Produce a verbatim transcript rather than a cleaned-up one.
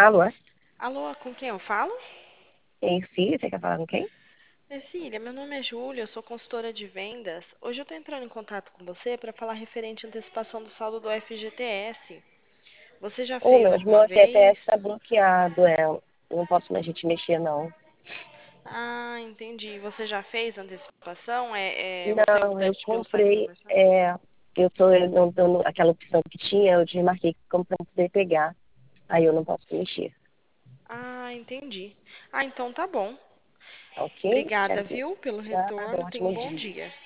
Alô? Alô, com quem eu falo? Ei, Cília, você quer falar com quem? Cecília, meu nome é Júlia, eu sou consultora de vendas. Hoje eu estou entrando em contato com você para falar referente à antecipação do saldo do F G T S. Você já Ô, fez meu, meu alguma F G T S tá vez? bloqueado, é. Eu não posso mais a gente mexer, não. Ah, entendi. Você já fez a antecipação? É, é, você é Não, eu usante pelo site comprei, Conversão? é, eu tô não dando aquela opção que tinha, eu desmarquei como pra poder pegar. Aí eu não posso mexer, Ah, entendi. Ah, então tá bom. tá ok? Te Obrigada, aviso. viu, pelo Nada, retorno. Tenha um ótimo bom dia. dia.